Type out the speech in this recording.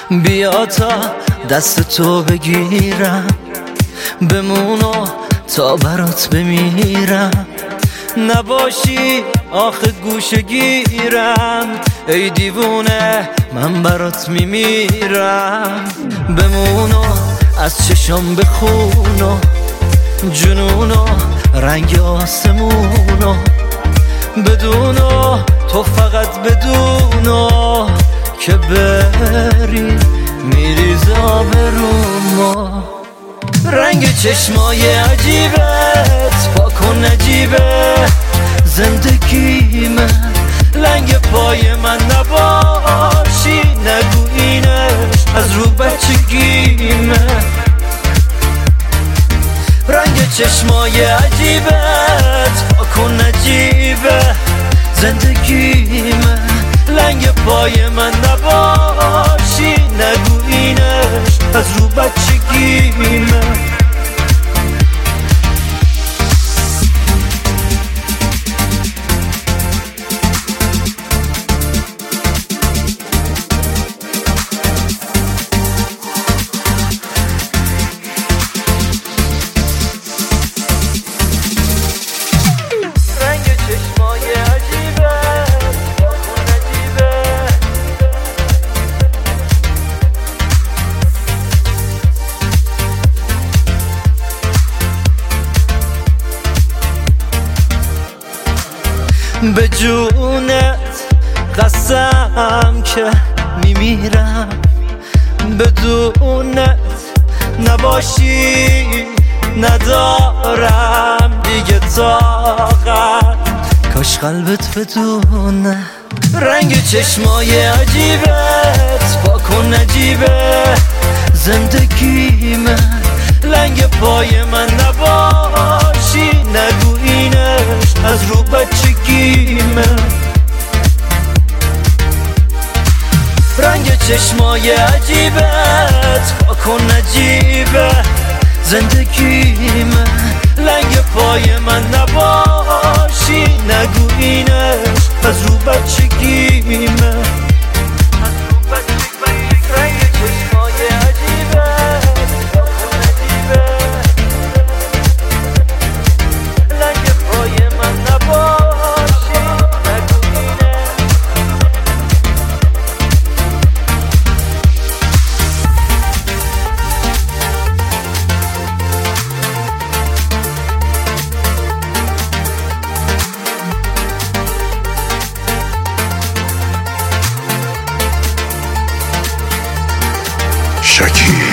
بیا تا دست تو بگیرم، بمونو تا برات بمیرم. نباشی آخه گوشه گیرم، ای دیوونه من برات میمیرم. بمونو از چشم بخونو، جنونو رنگ آسمونو، بدونو تو فقط بدونو که بری میریز آبرومو. رنگ چشمای عجیبت پاکن نجیبه زندگیمه، لنگ پای من نباشی نگو اینش از رو بچگیمه. رنگ چشمای عجیبت پاکن نجیبه زندگیمه، لنگ پای من نباشی نگو اینش از رو بچگیمه. به جونت قسم که میمیرم، بدونت نباشی ندارم دیگه طاقت، کاش قلبت بدونه. رنگ چشمای عجیبت پاکن نجیبه زندگیمه، لنگ پای من نباشی نگو اینش از رو بچگیمه. رنگ چشمای عجیبت پاکن نجیبه زندگیمه، لنگ پای من نباشی نگو اینش از رو بچگیمه. شکیب